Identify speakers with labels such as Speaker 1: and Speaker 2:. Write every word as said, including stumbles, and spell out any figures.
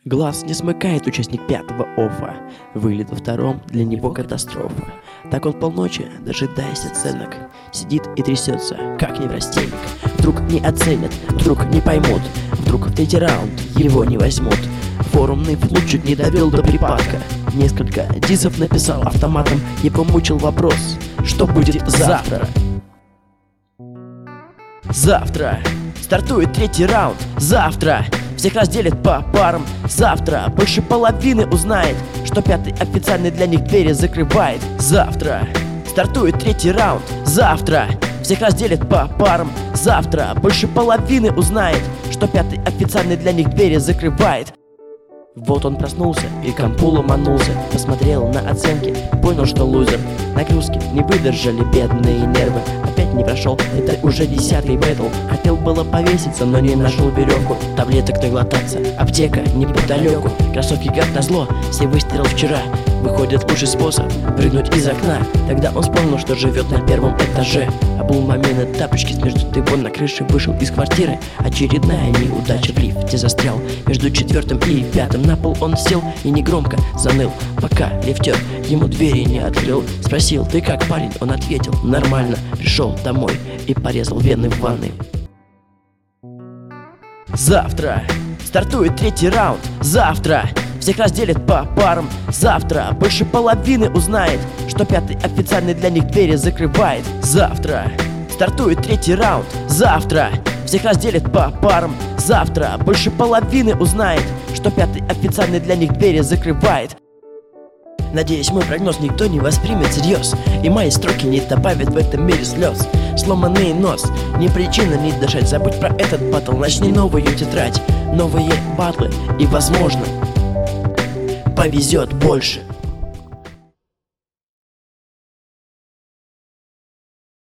Speaker 1: Глаз не смыкает участник пятого оффа. Вылет во втором для него катастрофа. Так он полночи, дожидаясь оценок, сидит и трясется, как неврастенник. Вдруг не оценят, вдруг не поймут, вдруг в третий раунд его не возьмут. Форумный флут чуть не довел до припадка. Несколько дисов написал автоматом и помучил вопрос: что будет завтра? Завтра стартует третий раунд. Завтра всех разделят по парам. Завтра больше половины узнает, что пятый официальный для них двери закрывает. Завтра стартует третий раунд. Завтра всех разделят по парам. Завтра больше половины узнает, что пятый официальный для них двери закрывает. Вот он проснулся и к компу ломанулся, посмотрел на оценки, понял, что лузер. Нагрузки не выдержали бедные нервы. Опять не прошел, это уже десятый бэтл. Хотел было повеситься, но не нашел веревку. Таблеток наглотаться, аптека неподалеку. Кроссовки как назло, все выстрелил вчера. Выходит лучший способ прыгнуть из окна. Тогда он вспомнил, что живет на первом этаже. Обул мамины тапочки, между тыбон на крыше вышел из квартиры. Очередная неудача, в лифте застрял. Между четвертым и пятым на пол он сел и негромко заныл, пока лифтер ему двери не открыл. Спросил: ты как, парень? Он ответил: нормально. Пришел домой и порезал вены в ванной. Завтра стартует третий раунд. Завтра всех разделят по парам. Завтра больше половины узнает, что пятый официальный для них двери закрывает. Завтра стартует третий раунд. Завтра всех разделят по парам. Завтра больше половины узнает, что пятый официальный для них двери закрывает. Надеюсь, мой прогноз никто не воспримет всерьез, и мои строки не добавят в этом мире слез. Сломанный нос не причина не дышать. Забудь про этот батл, начни новую тетрадь. Новые батлы, и возможно повезет больше.